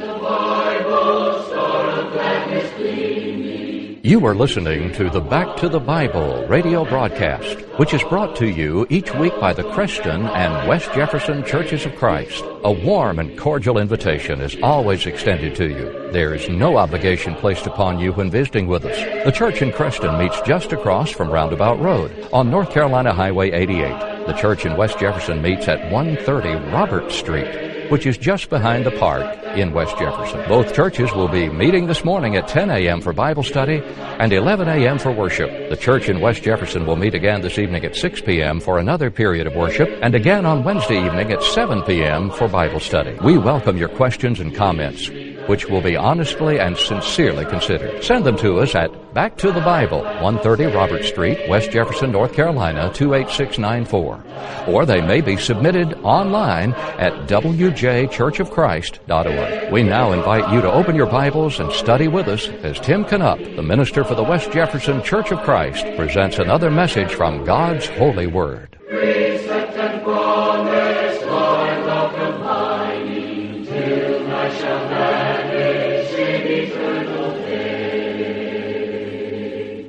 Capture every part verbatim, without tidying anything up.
You are listening to the Back to the Bible radio broadcast, which is brought to you each week by the Creston and West Jefferson Churches of Christ. A warm and cordial invitation is always extended to you. There is no obligation placed upon you when visiting with us. The church in Creston meets just across from Roundabout Road on North Carolina Highway eighty-eight. The church in West Jefferson meets at one thirty Robert Street, which is just behind the park in West Jefferson. Both churches will be meeting this morning at ten a.m. for Bible study and eleven a.m. for worship. The church in West Jefferson will meet again this evening at six p.m. for another period of worship, and again on Wednesday evening at seven p.m. for Bible study. We welcome your questions and comments, which will be honestly and sincerely considered. Send them to us at Back to the Bible, one thirty Robert Street, West Jefferson, North Carolina, two eight six nine four. Or they may be submitted online at w j church of christ dot org. We now invite you to open your Bibles and study with us as Tim Canup, the minister for the West Jefferson Church of Christ, presents another message from God's Holy Word. Precept and promise, Lord, welcome mine, till I shall vanish in eternal day.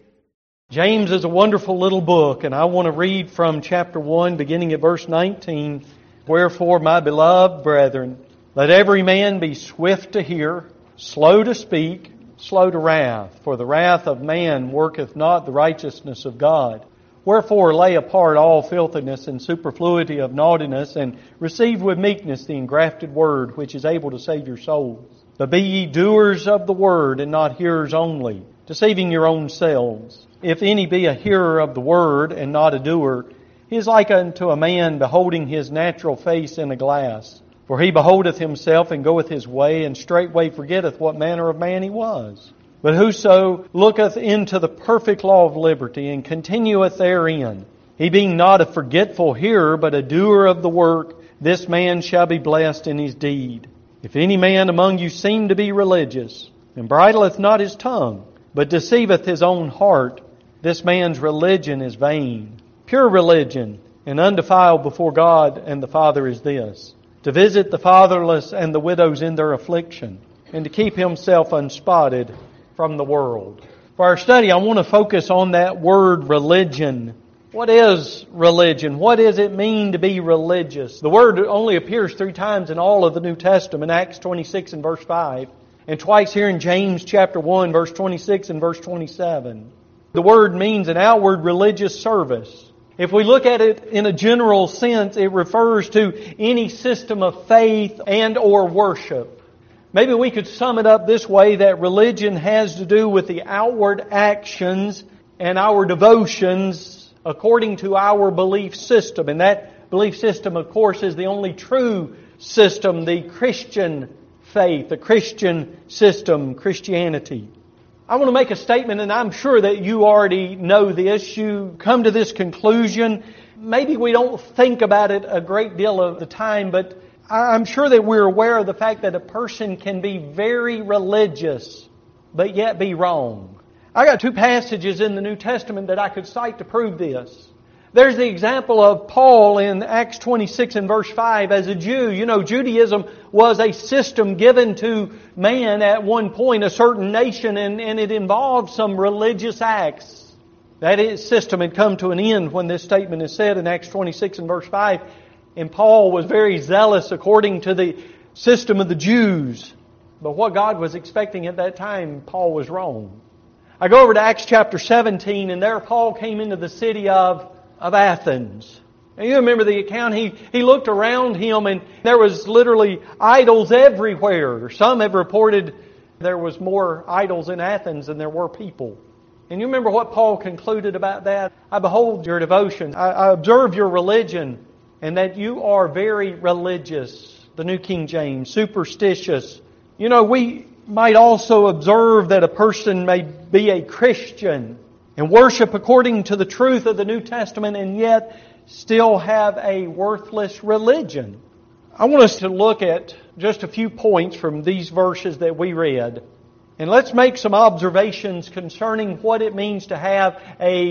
James is a wonderful little book, and I want to read from chapter one, beginning at verse nineteen. Wherefore, my beloved brethren, let every man be swift to hear, slow to speak, slow to wrath. For the wrath of man worketh not the righteousness of God. Wherefore lay apart all filthiness and superfluity of naughtiness, and receive with meekness the engrafted word, which is able to save your souls. But be ye doers of the word, and not hearers only, deceiving your own selves. If any be a hearer of the word, and not a doer, he is like unto a man beholding his natural face in a glass. For he beholdeth himself, and goeth his way, and straightway forgetteth what manner of man he was. But whoso looketh into the perfect law of liberty, and continueth therein, he being not a forgetful hearer, but a doer of the work, this man shall be blessed in his deed. If any man among you seem to be religious, and bridleth not his tongue, but deceiveth his own heart, this man's religion is vain. Pure religion and undefiled before God and the Father is this: to visit the fatherless and the widows in their affliction, and to keep himself unspotted from the world. For our study, I want to focus on that word religion. What is religion? What does it mean to be religious? The word only appears three times in all of the New Testament: Acts twenty-six and verse five, and twice here in James chapter one, verse twenty-six and verse twenty-seven. The word means an outward religious service. If we look at it in a general sense, it refers to any system of faith and or worship. Maybe we could sum it up this way, that religion has to do with the outward actions and our devotions according to our belief system. And that belief system, of course, is the only true system, the Christian faith, the Christian system, Christianity. I want to make a statement, and I'm sure that you already know this. You come to this conclusion. Maybe we don't think about it a great deal of the time, but I'm sure that we're aware of the fact that a person can be very religious, but yet be wrong. I got two passages in the New Testament that I could cite to prove this. There's the example of Paul in Acts twenty-six and verse five. As a Jew, you know, Judaism was a system given to man at one point, a certain nation, and, and it involved some religious acts. That system had come to an end when this statement is said in Acts twenty-six and verse five. And Paul was very zealous according to the system of the Jews. But what God was expecting at that time, Paul was wrong. I go over to Acts chapter seventeen, and there Paul came into the city of of Athens. And you remember the account, he, he looked around him and there was literally idols everywhere. Some have reported there was more idols in Athens than there were people. And you remember what Paul concluded about that? I behold your devotion. I, I observe your religion, and that you are very religious. The New King James, superstitious. You know, we might also observe that a person may be a Christian and worship according to the truth of the New Testament, and yet still have a worthless religion. I want us to look at just a few points from these verses that we read. And let's make some observations concerning what it means to have a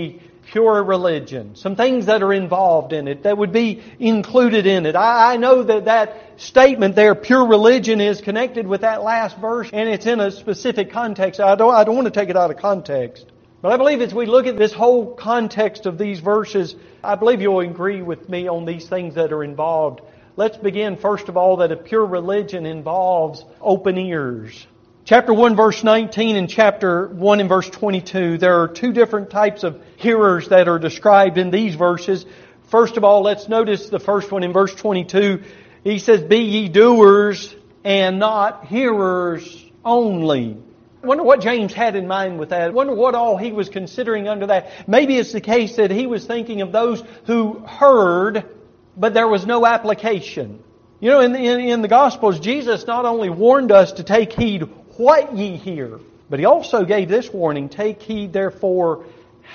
pure religion. Some things that are involved in it, that would be included in it. I, I know that that statement there, pure religion, is connected with that last verse, and it's in a specific context. I don't, I don't want to take it out of context. But I believe as we look at this whole context of these verses, I believe you'll agree with me on these things that are involved. Let's begin, first of all, that a pure religion involves open ears. Chapter one, verse nineteen, and chapter one and verse twenty-two, there are two different types of hearers that are described in these verses. First of all, let's notice the first one in verse twenty-two. He says, "Be ye doers and not hearers only." I wonder what James had in mind with that. I wonder what all he was considering under that. Maybe it's the case that he was thinking of those who heard, but there was no application. You know, in the, in, in the Gospels, Jesus not only warned us to take heed what ye hear, but He also gave this warning, take heed therefore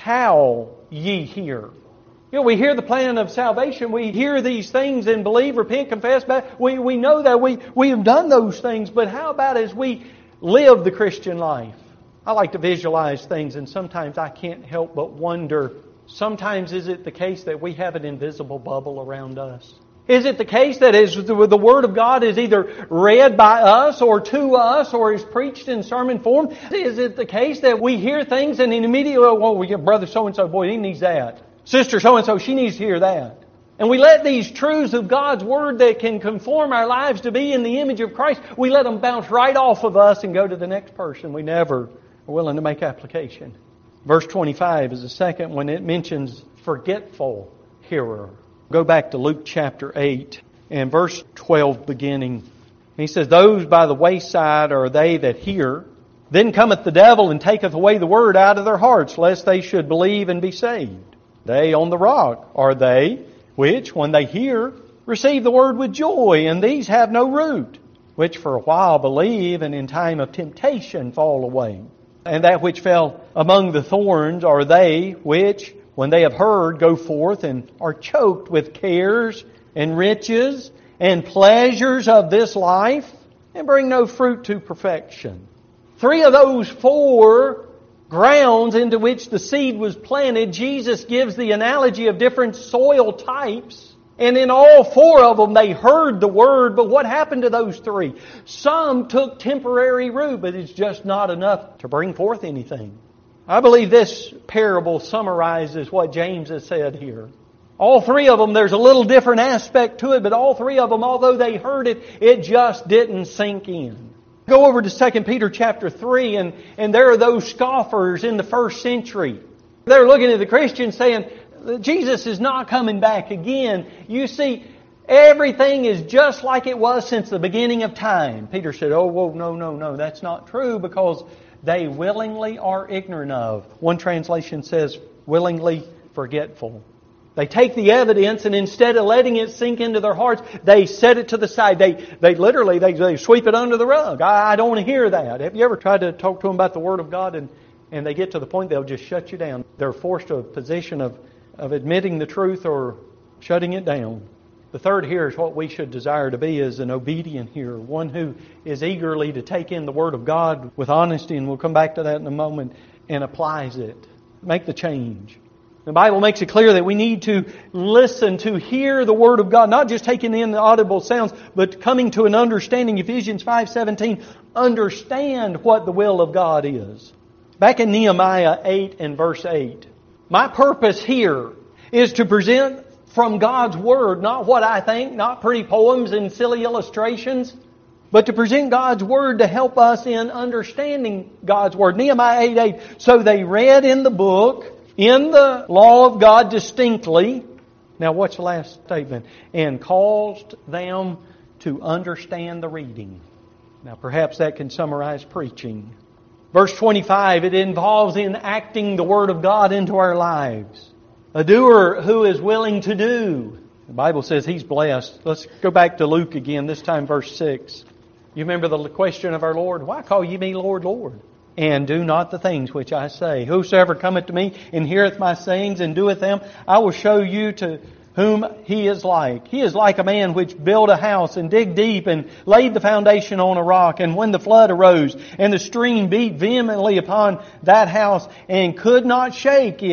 how ye hear. You know, we hear the plan of salvation. We hear these things and believe, repent, confess. We, we know that we, we have done those things, but how about as we live the Christian life? I like to visualize things, and sometimes I can't help but wonder, sometimes is it the case that we have an invisible bubble around us? Is it the case that is the Word of God is either read by us or to us or is preached in sermon form? Is it the case that we hear things and immediately, oh, well, brother so-and-so, boy, he needs that. Sister so-and-so, she needs to hear that. And we let these truths of God's Word that can conform our lives to be in the image of Christ, we let them bounce right off of us and go to the next person. We never are willing to make application. Verse twenty-five is the second one. It mentions forgetful hearer. Go back to Luke chapter eight and verse twelve beginning. He says, "Those by the wayside are they that hear. Then cometh the devil and taketh away the word out of their hearts, lest they should believe and be saved. They on the rock are they, which, when they hear, receive the word with joy, and these have no root, which for a while believe, and in time of temptation fall away. And that which fell among the thorns are they, which, when they have heard, go forth and are choked with cares and riches and pleasures of this life, and bring no fruit to perfection." Three of those four grounds into which the seed was planted, Jesus gives the analogy of different soil types. And in all four of them, they heard the Word, but what happened to those three? Some took temporary root, but it's just not enough to bring forth anything. I believe this parable summarizes what James has said here. All three of them, there's a little different aspect to it, but all three of them, although they heard it, it just didn't sink in. Go over to Second Peter chapter three, and, and there are those scoffers in the first century. They're looking at the Christians saying, Jesus is not coming back again. You see, everything is just like it was since the beginning of time. Peter said, oh, whoa, no, no, no, that's not true, because they willingly are ignorant of. One translation says, willingly forgetful. They take the evidence, and instead of letting it sink into their hearts, they set it to the side. They they literally, they, they sweep it under the rug. I, I don't want to hear that. Have you ever tried to talk to them about the Word of God, and, and they get to the point they'll just shut you down? They're forced to a position of, of admitting the truth or shutting it down. The third here is what we should desire to be, is an obedient hearer, one who is eagerly to take in the Word of God with honesty, and we'll come back to that in a moment, and applies it. Make the change. The Bible makes it clear that we need to listen, to hear the Word of God, not just taking in the audible sounds, but coming to an understanding. Ephesians five seventeen, understand what the will of God is. Back in Nehemiah eight and verse eight, my purpose here is to present from God's Word, not what I think, not pretty poems and silly illustrations, but to present God's Word to help us in understanding God's Word. Nehemiah eight eight, so they read in the book, in the law of God distinctly. Now what's the last statement? And caused them to understand the reading. Now perhaps that can summarize preaching. Verse twenty-five, it involves enacting the Word of God into our lives. A doer who is willing to do. The Bible says he's blessed. Let's go back to Luke again, this time verse six. You remember the question of our Lord, why call ye me Lord, Lord? And do not the things which I say. Whosoever cometh to me and heareth my sayings and doeth them, I will show you to whom he is like. He is like a man which built a house and digged deep and laid the foundation on a rock. And when the flood arose and the stream beat vehemently upon that house and could not shake it,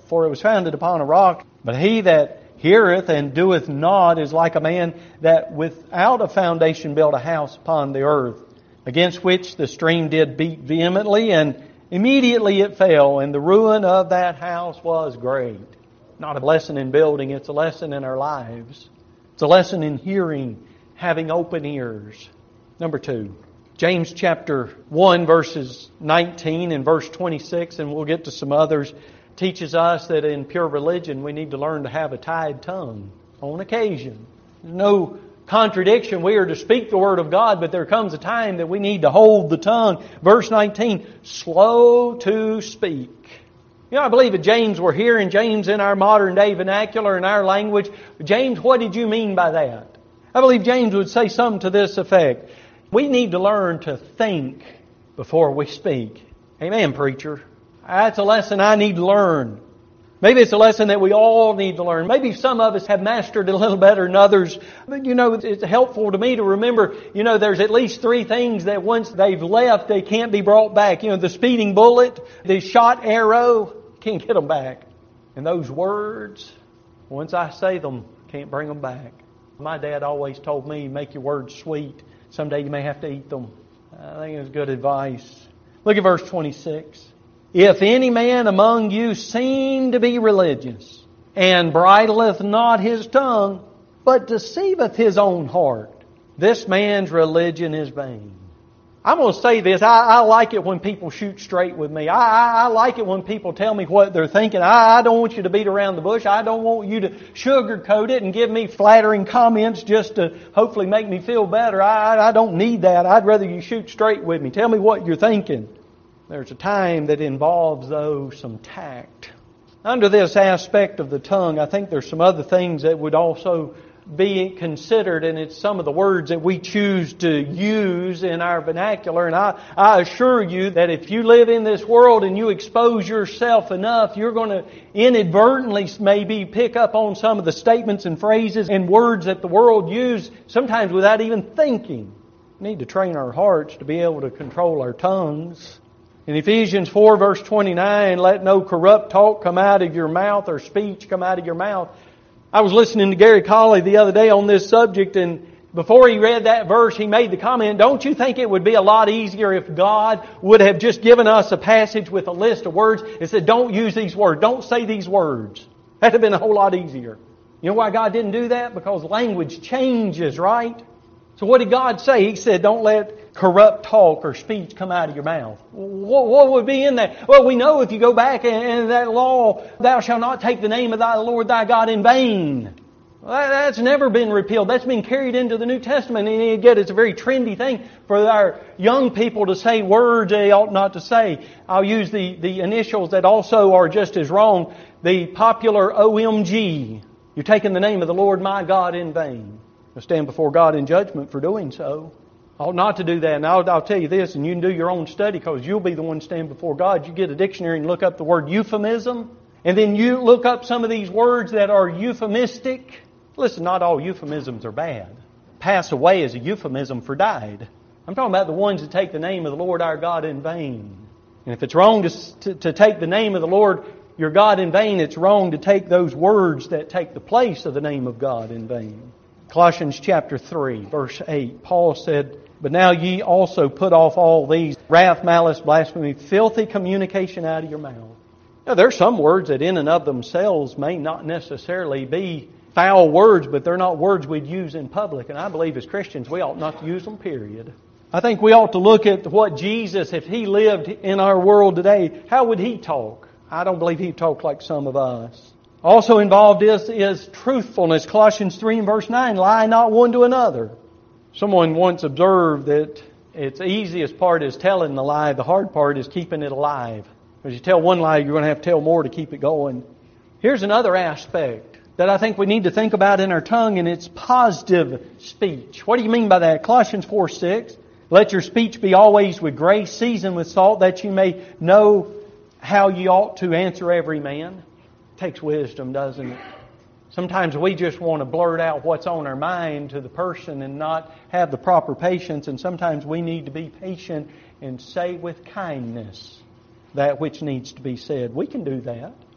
for it was founded upon a rock. But he that heareth and doeth not is like a man that without a foundation built a house upon the earth, against which the stream did beat vehemently, and immediately it fell, and the ruin of that house was great. Not a lesson in building, it's a lesson in our lives. It's a lesson in hearing, having open ears. Number two, James chapter one, verses nineteen and verse twenty-six, and we'll get to some others, teaches us that in pure religion we need to learn to have a tied tongue on occasion. There's no contradiction. We are to speak the Word of God, but there comes a time that we need to hold the tongue. Verse nineteen, slow to speak. You know, I believe if James were here, and James in our modern day vernacular, in our language, James, what did you mean by that? I believe James would say something to this effect. We need to learn to think before we speak. Amen, preacher. That's a lesson I need to learn. Maybe it's a lesson that we all need to learn. Maybe some of us have mastered it a little better than others. But, you know, it's helpful to me to remember, you know, there's at least three things that once they've left, they can't be brought back. You know, the speeding bullet, the shot arrow, can't get them back. And those words, once I say them, can't bring them back. My dad always told me, make your words sweet. Someday you may have to eat them. I think it's good advice. Look at verse twenty-six. If any man among you seem to be religious, and bridleth not his tongue, but deceiveth his own heart, this man's religion is vain. I'm going to say this. I, I like it when people shoot straight with me. I, I, I like it when people tell me what they're thinking. I, I don't want you to beat around the bush. I don't want you to sugarcoat it and give me flattering comments just to hopefully make me feel better. I, I don't need that. I'd rather you shoot straight with me. Tell me what you're thinking. There's a time that involves, though, some tact. Under this aspect of the tongue, I think there's some other things that would also be considered, and it's some of the words that we choose to use in our vernacular. And I, I assure you that if you live in this world and you expose yourself enough, you're going to inadvertently maybe pick up on some of the statements and phrases and words that the world uses, sometimes without even thinking. We need to train our hearts to be able to control our tongues. In Ephesians four, verse twenty-nine, let no corrupt talk come out of your mouth or speech come out of your mouth. I was listening to Gary Colley the other day on this subject, and before he read that verse, he made the comment, don't you think it would be a lot easier if God would have just given us a passage with a list of words and said, don't use these words, don't say these words? That would have been a whole lot easier. You know why God didn't do that? Because language changes, right? So what did God say? He said, don't let corrupt talk or speech come out of your mouth. What, what would be in that? Well, we know if you go back in that law, thou shalt not take the name of thy Lord thy God in vain. Well, that's never been repealed. That's been carried into the New Testament. And again, it's a very trendy thing for our young people to say words they ought not to say. I'll use the, the initials that also are just as wrong. The popular O M G. You're taking the name of the Lord my God in vain. You'll stand before God in judgment for doing so. Ought not to do that. And I'll, I'll tell you this, and you can do your own study because you'll be the one stand before God. You get a dictionary and look up the word euphemism. And then you look up some of these words that are euphemistic. Listen, not all euphemisms are bad. Pass away is a euphemism for died. I'm talking about the ones that take the name of the Lord our God in vain. And if it's wrong to, to, to take the name of the Lord your God in vain, it's wrong to take those words that take the place of the name of God in vain. Colossians chapter three, verse eight, Paul said, but now ye also put off all these, wrath, malice, blasphemy, filthy communication out of your mouth. Now, there are some words that in and of themselves may not necessarily be foul words, but they're not words we'd use in public. And I believe as Christians we ought not to use them, period. I think we ought to look at what Jesus, if He lived in our world today, how would He talk? I don't believe He'd talk like some of us. Also involved is, is truthfulness. Colossians three and verse nine, lie not one to another. Someone once observed that its easiest part is telling the lie. The hard part is keeping it alive. Because you tell one lie, you're going to have to tell more to keep it going. Here's another aspect that I think we need to think about in our tongue, and it's positive speech. What do you mean by that? Colossians four six, let your speech be always with grace, seasoned with salt, that you may know how you ought to answer every man. It takes wisdom, doesn't it? Sometimes we just want to blurt out what's on our mind to the person and not have the proper patience. And sometimes we need to be patient and say with kindness that which needs to be said. We can do that.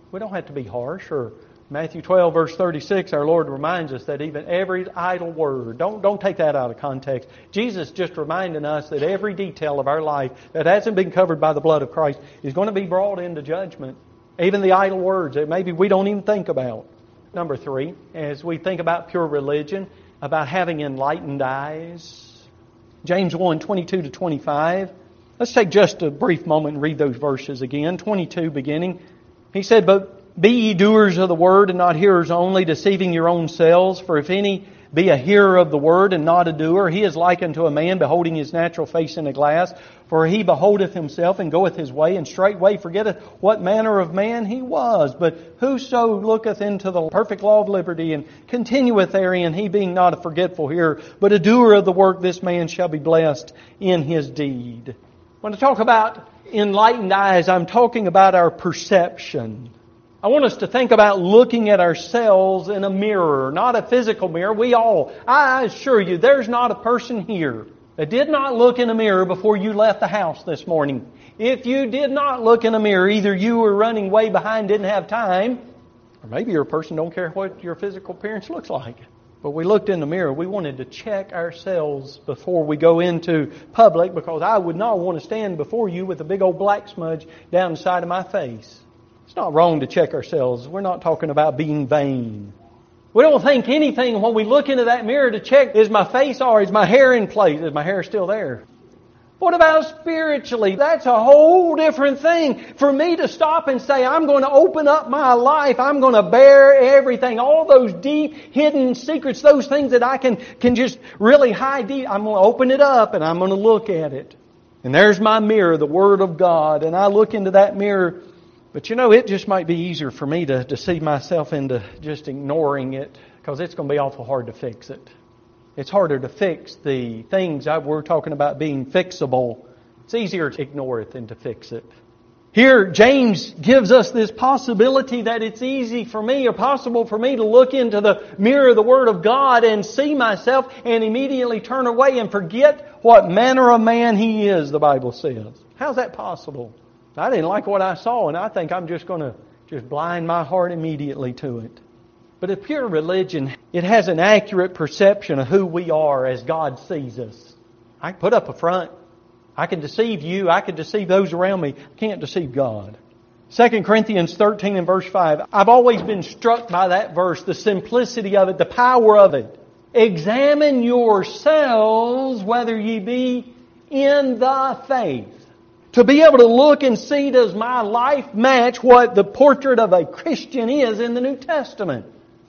We don't have to be harsh. Or Matthew twelve, verse thirty-six, our Lord reminds us that even every idle word, don't, don't take that out of context. Jesus just reminding us that every detail of our life that hasn't been covered by the blood of Christ is going to be brought into judgment. Even the idle words that maybe we don't even think about. Number three, as we think about pure religion, about having enlightened eyes. James one, twenty-two to twenty-five. Let's take just a brief moment and read those verses again. twenty-two beginning. He said, "But be ye doers of the word and not hearers only, deceiving your own selves. For if any be a hearer of the word and not a doer, he is like unto a man beholding his natural face in a glass. For he beholdeth himself and goeth his way, and straightway forgetteth what manner of man he was. But whoso looketh into the perfect law of liberty and continueth therein, he being not a forgetful hearer, but a doer of the work, this man shall be blessed in his deed." When I talk about enlightened eyes, I'm talking about our perception. I want us to think about looking at ourselves in a mirror, not a physical mirror. We all, I assure you, there's not a person here that did not look in a mirror before you left the house this morning. If you did not look in a mirror, either you were running way behind, didn't have time, or maybe you're a person who don't care what your physical appearance looks like. But we looked in the mirror. We wanted to check ourselves before we go into public, because I would not want to stand before you with a big old black smudge down the side of my face. It's not wrong to check ourselves. We're not talking about being vain. We don't think anything when we look into that mirror to check, is my face or is my hair in place? Is my hair still there? What about spiritually? That's a whole different thing. For me to stop and say, I'm going to open up my life. I'm going to bear everything. All those deep, hidden secrets, those things that I can, can just really hide deep. I'm going to open it up and I'm going to look at it. And there's my mirror, the Word of God. And I look into that mirror. But you know, it just might be easier for me to deceive myself into just ignoring it, because it's going to be awful hard to fix it. It's harder to fix the things I, we're talking about being fixable. It's easier to ignore it than to fix it. Here, James gives us this possibility that it's easy for me or possible for me to look into the mirror of the Word of God and see myself and immediately turn away and forget what manner of man he is, the Bible says. How's that possible? I didn't like what I saw, and I think I'm just going to just blind my heart immediately to it. But a pure religion, it has an accurate perception of who we are as God sees us. I can put up a front. I can deceive you. I can deceive those around me. I can't deceive God. Second Corinthians thirteen and verse five. I've always been struck by that verse, the simplicity of it, the power of it. Examine yourselves whether ye be in the faith. To be able to look and see, does my life match what the portrait of a Christian is in the New Testament?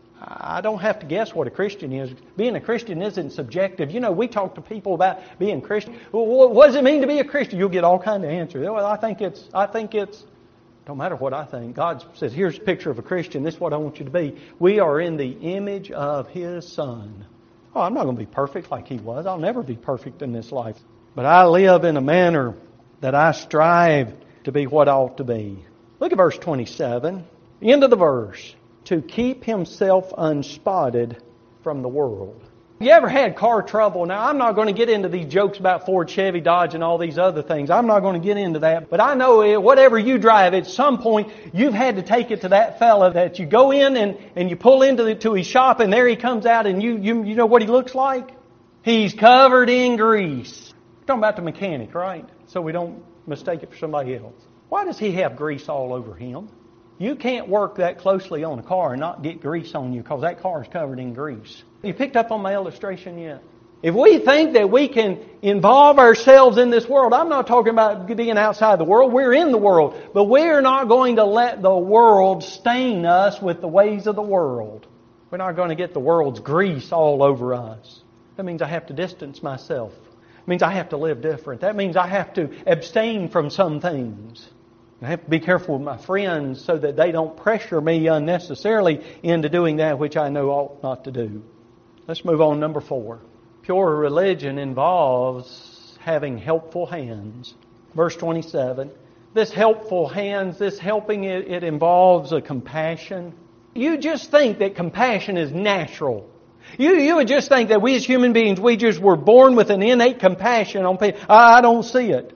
I don't have to guess what a Christian is. Being a Christian isn't subjective. You know, we talk to people about being Christian. Well, what does it mean to be a Christian? You'll get all kinds of answers. Well, I think it's, I think it's, don't matter what I think. God says, here's a picture of a Christian. This is what I want you to be. We are in the image of His Son. Oh, I'm not going to be perfect like He was. I'll never be perfect in this life. But I live in a manner that I strive to be what I ought to be. Look at verse twenty-seven. The end of the verse. To keep himself unspotted from the world. You ever had car trouble? Now, I'm not going to get into these jokes about Ford, Chevy, Dodge, and all these other things. I'm not going to get into that. But I know whatever you drive, at some point, you've had to take it to that fella that you go in and, and you pull into the, to his shop, and there he comes out, and you, you, you know what he looks like? He's covered in grease. We're talking about the mechanic, right? So we don't mistake it for somebody else. Why does he have grease all over him? You can't work that closely on a car and not get grease on you, because that car is covered in grease. You picked up on my illustration yet? If we think that we can involve ourselves in this world, I'm not talking about being outside the world. We're in the world. But we're not going to let the world stain us with the ways of the world. We're not going to get the world's grease all over us. That means I have to distance myself. It means I have to live different. That means I have to abstain from some things. I have to be careful with my friends so that they don't pressure me unnecessarily into doing that which I know ought not to do. Let's move on, number four. Pure religion involves having helpful hands. Verse twenty-seven. This helpful hands, this helping, it, it involves a compassion. You just think that compassion is natural. You, you would just think that we as human beings, we just were born with an innate compassion on people. I don't see it.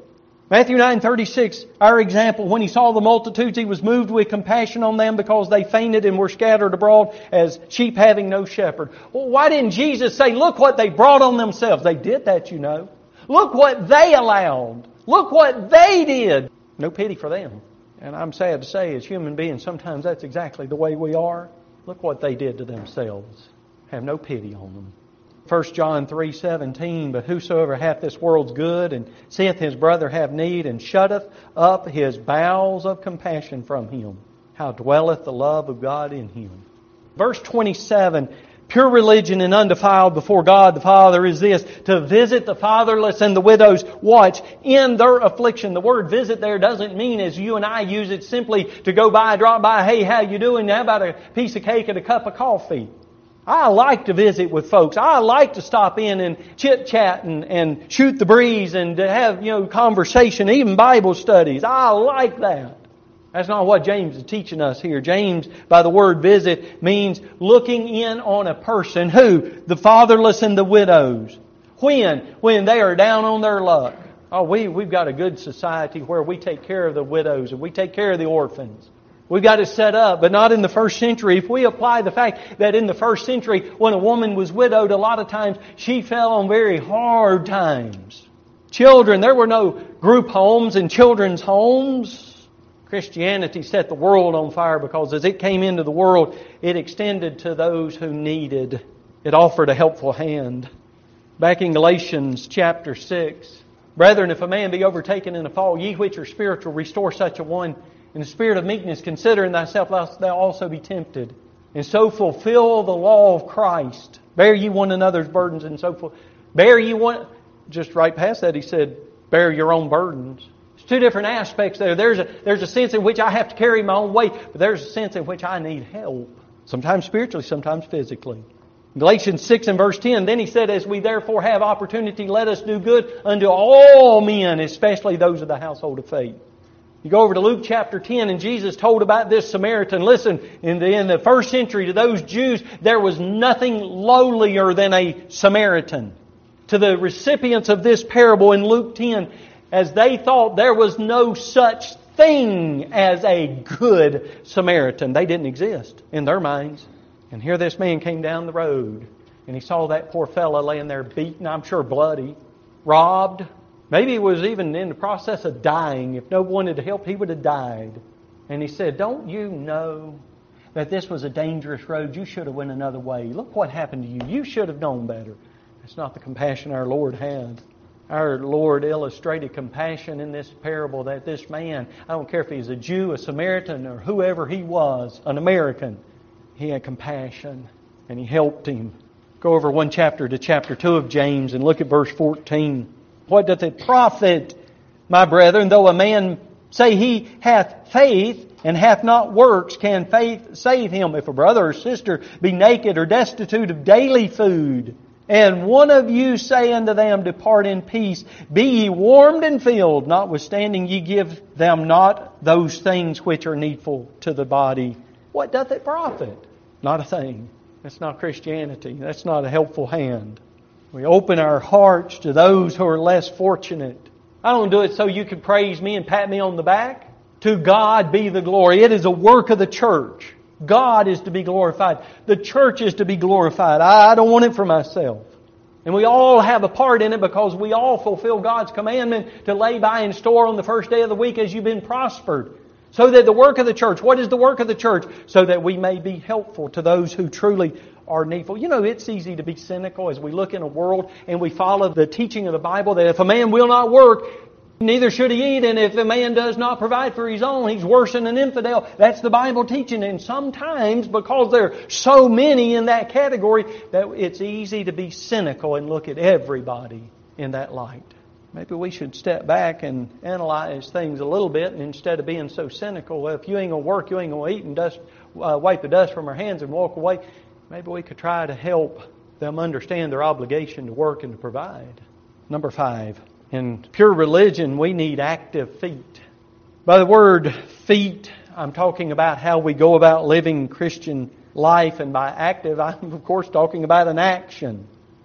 Matthew nine thirty-six, our example, when He saw the multitudes, He was moved with compassion on them because they fainted and were scattered abroad as sheep having no shepherd. Well, why didn't Jesus say, look what they brought on themselves? They did that, you know. Look what they allowed. Look what they did. No pity for them. And I'm sad to say, as human beings, sometimes that's exactly the way we are. Look what they did to themselves. Have no pity on them. First John three seventeen, but whosoever hath this world's good, and seeth his brother have need, and shutteth up his bowels of compassion from him, how dwelleth the love of God in him? Verse twenty-seven, pure religion and undefiled before God the Father is this, to visit the fatherless and the widow's watch in their affliction. The word visit there doesn't mean, as you and I use it, simply to go by, drop by, hey, how you doing? How about a piece of cake and a cup of coffee? I like to visit with folks. I like to stop in and chit-chat and, and shoot the breeze and to have, you know, conversation, even Bible studies. I like that. That's not what James is teaching us here. James, by the word visit, means looking in on a person. Who? The fatherless and the widows. When? When they are down on their luck. Oh, we, we've got a good society where we take care of the widows and we take care of the orphans. We've got it set up, but not in the first century. If we apply the fact that in the first century, when a woman was widowed, a lot of times she fell on very hard times. Children, there were no group homes and children's homes. Christianity set the world on fire because as it came into the world, it extended to those who needed. It offered a helpful hand. Back in Galatians chapter six, brethren, if a man be overtaken in a fault, ye which are spiritual, restore such a one in the spirit of meekness, considering thyself, lest thou also be tempted. And so fulfill the law of Christ. Bear ye one another's burdens and so forth. Bear ye one... Just right past that he said, bear your own burdens. There's two different aspects there. There's a, there's a sense in which I have to carry my own weight, but there's a sense in which I need help. Sometimes spiritually, sometimes physically. Galatians six and verse ten, then he said, as we therefore have opportunity, let us do good unto all men, especially those of the household of faith. You go over to Luke chapter ten and Jesus told about this Samaritan. Listen, in the, in the first century to those Jews, there was nothing lowlier than a Samaritan. To the recipients of this parable in Luke ten, as they thought there was no such thing as a good Samaritan. They didn't exist in their minds. And here this man came down the road and he saw that poor fellow laying there beaten, I'm sure bloody, robbed. Maybe he was even in the process of dying. If no one wanted to help, he would have died. And he said, don't you know that this was a dangerous road? You should have went another way. Look what happened to you. You should have known better. That's not the compassion our Lord had. Our Lord illustrated compassion in this parable that this man, I don't care if he's a Jew, a Samaritan, or whoever he was, an American, he had compassion and he helped him. Go over one chapter to chapter two of James and look at verse fourteen. What doth it profit, my brethren, though a man say he hath faith and hath not works, can faith save him? If a brother or sister be naked or destitute of daily food, and one of you say unto them, depart in peace, be ye warmed and filled, notwithstanding ye give them not those things which are needful to the body, what doth it profit? Not a thing. That's not Christianity. That's not a helpful hand. We open our hearts to those who are less fortunate. I don't do it so you can praise me and pat me on the back. To God be the glory. It is a work of the church. God is to be glorified. The church is to be glorified. I don't want it for myself. And we all have a part in it because we all fulfill God's commandment to lay by and store on the first day of the week as you've been prospered. So that the work of the church, what is the work of the church? So that we may be helpful to those who truly are needful. You know, it's easy to be cynical as we look in a world and we follow the teaching of the Bible that if a man will not work, neither should he eat, and if a man does not provide for his own, he's worse than an infidel. That's the Bible teaching. And sometimes, because there are so many in that category, that it's easy to be cynical and look at everybody in that light. Maybe we should step back and analyze things a little bit, and instead of being so cynical, well, if you ain't going to work, you ain't going to eat and dust, uh, wipe the dust from our hands and walk away, maybe we could try to help them understand their obligation to work and to provide. Number five. In pure religion, we need active feet. By the word feet, I'm talking about how we go about living Christian life. And by active, I'm of course talking about an action.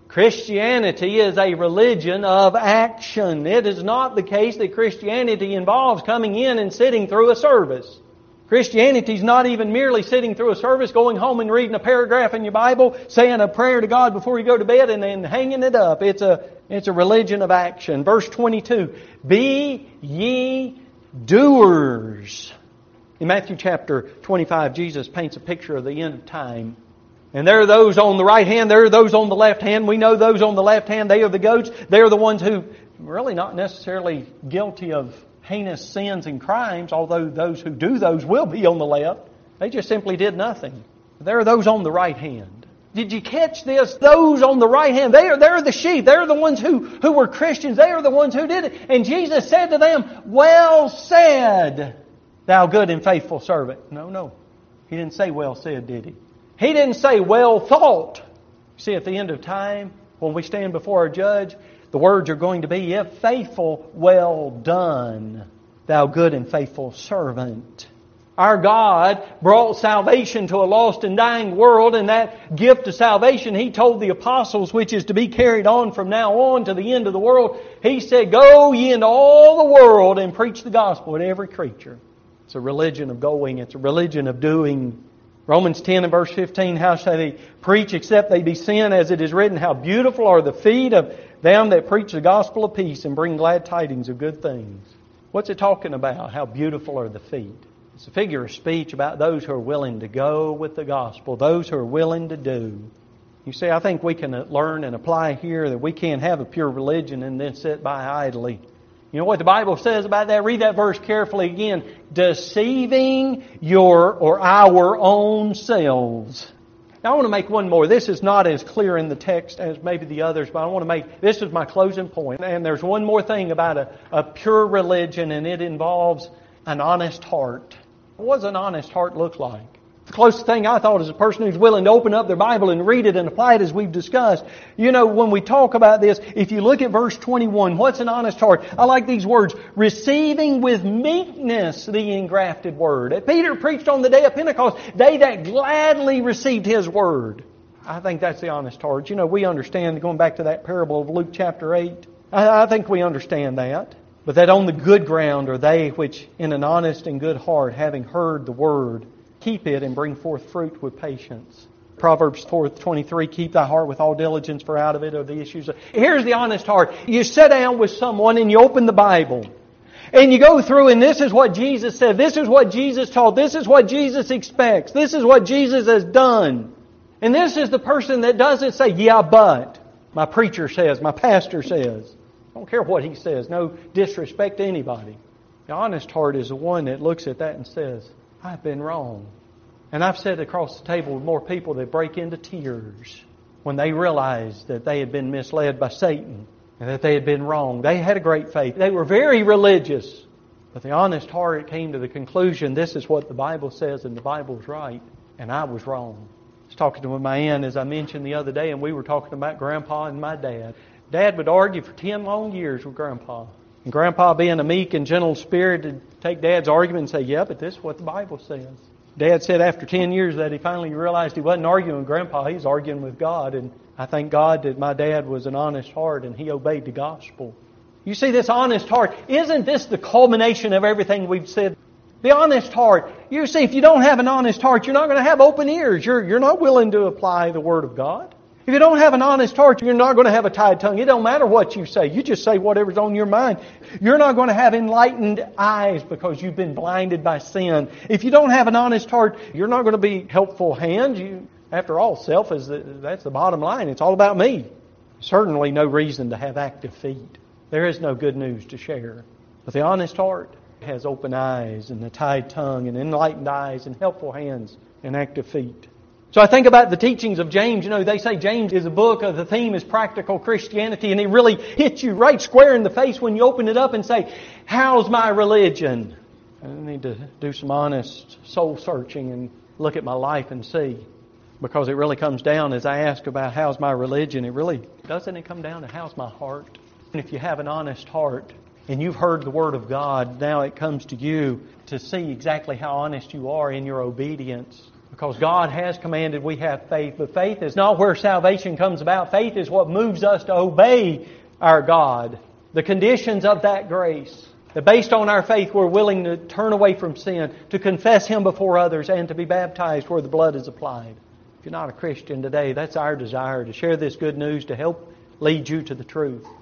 Christianity is a religion of action. It is not the case that Christianity involves coming in and sitting through a service. Christianity is not even merely sitting through a service, going home and reading a paragraph in your Bible, saying a prayer to God before you go to bed, and then hanging it up. It's a, it's a religion of action. Verse twenty-two, be ye doers. In Matthew chapter twenty-five, Jesus paints a picture of the end of time. And there are those on the right hand, there are those on the left hand. We know those on the left hand, they are the goats. They are the ones who really not necessarily guilty of heinous sins and crimes, although those who do those will be on the left. They just simply did nothing. There are those on the right hand. Did you catch this? Those on the right hand, they are, they're the sheep. They're the ones who, who were Christians. They are the ones who did it. And Jesus said to them, well said, thou good and faithful servant. No, no. He didn't say well said, did He? He didn't say well thought. See, at the end of time, when we stand before our judge, the words are going to be, if faithful, well done, thou good and faithful servant. Our God brought salvation to a lost and dying world, and that gift of salvation He told the apostles, which is to be carried on from now on to the end of the world. He said, go ye into all the world and preach the gospel to every creature. It's a religion of going. It's a religion of doing. Romans ten and verse fifteen, how shall they preach except they be sent, as it is written, how beautiful are the feet of them that preach the gospel of peace and bring glad tidings of good things. What's it talking about? How beautiful are the feet? It's a figure of speech about those who are willing to go with the gospel, those who are willing to do. You see, I think we can learn and apply here that we can't have a pure religion and then sit by idly. You know what the Bible says about that? Read that verse carefully again. Deceiving your or our own selves. Now I want to make one more. This is not as clear in the text as maybe the others, but I want to make, this is my closing point. And there's one more thing about a, a pure religion, and it involves an honest heart. What does an honest heart look like? The closest thing I thought is a person who's willing to open up their Bible and read it and apply it as we've discussed. You know, when we talk about this, if you look at verse twenty-one, what's an honest heart? I like these words. Receiving with meekness the engrafted word. Peter preached on the day of Pentecost. They that gladly received his word. I think that's the honest heart. You know, we understand, going back to that parable of Luke chapter eight, I, I think we understand that. But that on the good ground are they which in an honest and good heart, having heard the word, keep it and bring forth fruit with patience. Proverbs four twenty-three, keep thy heart with all diligence, for out of it are the issues. Here's the honest heart. You sit down with someone and you open the Bible. And you go through, and this is what Jesus said. This is what Jesus taught. This is what Jesus expects. This is what Jesus has done. And this is the person that doesn't say, yeah, but. My preacher says, my pastor says. I don't care what he says. No disrespect to anybody. The honest heart is the one that looks at that and says, I've been wrong. And I've sat across the table with more people that break into tears when they realized that they had been misled by Satan and that they had been wrong. They had a great faith. They were very religious. But the honest heart came to the conclusion, this is what the Bible says and the Bible's right. And I was wrong. I was talking to my aunt, as I mentioned the other day, and we were talking about Grandpa and my dad. Dad would argue for ten long years with Grandpa. And Grandpa, being a meek and gentle spirit, would take Dad's argument and say, yeah, but this is what the Bible says. Dad said after ten years that he finally realized he wasn't arguing with Grandpa, he was arguing with God. And I thank God that my dad was an honest heart and he obeyed the gospel. You see, this honest heart, isn't this the culmination of everything we've said? The honest heart. You see, if you don't have an honest heart, you're not going to have open ears. You're, you're not willing to apply the Word of God. If you don't have an honest heart, you're not going to have a tied tongue. It don't matter what you say. You just say whatever's on your mind. You're not going to have enlightened eyes because you've been blinded by sin. If you don't have an honest heart, you're not going to be helpful hands. You, after all, self is the, that's the bottom line. It's all about me. Certainly no reason to have active feet. There is no good news to share. But the honest heart has open eyes and a tied tongue and enlightened eyes and helpful hands and active feet. So I think about the teachings of James. You know, they say James is a book of the theme is practical Christianity, and it really hits you right square in the face when you open it up and say, how's my religion? I need to do some honest soul searching and look at my life and see. Because it really comes down, as I ask about how's my religion, it really, doesn't it come down to how's my heart? And if you have an honest heart and you've heard the Word of God, now it comes to you to see exactly how honest you are in your obedience. Because God has commanded we have faith. But faith is not where salvation comes about. Faith is what moves us to obey our God. The conditions of that grace. That based on our faith we're willing to turn away from sin, to confess Him before others, and to be baptized where the blood is applied. If you're not a Christian today, that's our desire, to share this good news to help lead you to the truth.